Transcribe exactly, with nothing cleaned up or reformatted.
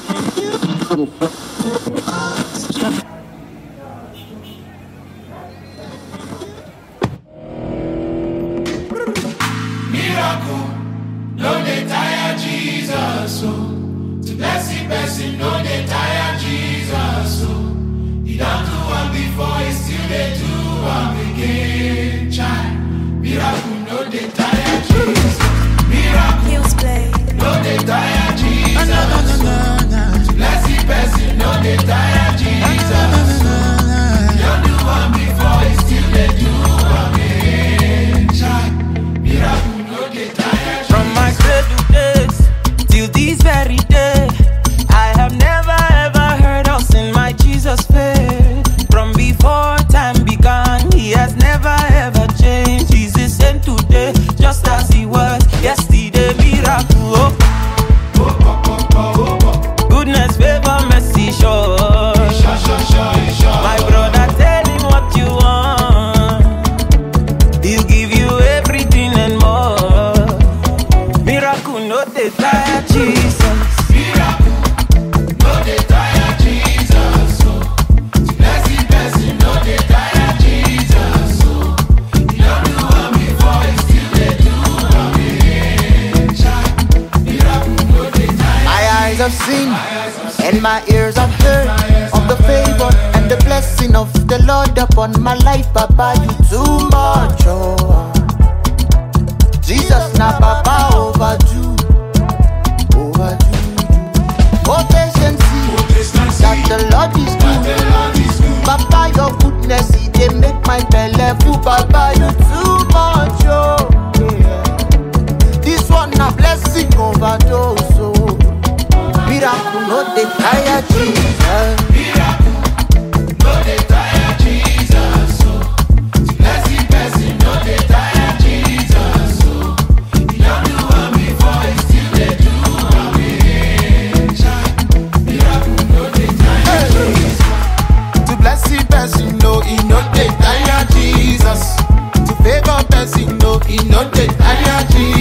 Miracle, no dey tire Jesus, so to bless the person, no dey tire Jesus, so he don't do one before, he still dey do one again, child. Miracle, no dey tire Jesus, miracle, no dey tire Jesus, so to bless the person, no dey tire Jesus, so he don't do one before, he still dey do one again, child. Miracle. From my cradle days till this very day, I have never ever heard or seen my Jesus fail. From before time began, he has never ever changed. He's the same today, just as he was yesterday. Miracle, oh. Goodness, favor, mercy, sure. My brother, tell him what you want. He'll give you everything and more. Miracle, no dey tire Jesus. Miracle, no dey tire Jesus. So, to bless the person, no dey tire Jesus. So, he don't do one before, he still dey do one again. Miracle, no dey tire. My eyes have seen and my ears have heard of the favor and the blessing of the Lord upon my life. Papa, you too much, oh. Jesus, na Papa overdue, overdue. Oh, taste and see that the Lord is good. Papa, your goodness, it dey make my belly full. Papa, you too much, oh. Yeah. This one na blessing overdose, oh. Miracle, no dey tire Jesus. Miracle, no dey tire Jesus. So, to bless the person, no dey tire Jesus. So, he don't do one before, he still dey do one again. Miracle, no dey tire Jesus. To bless the person, no, he no dey tire Jesus. To favor person, no, he no dey tire Jesus.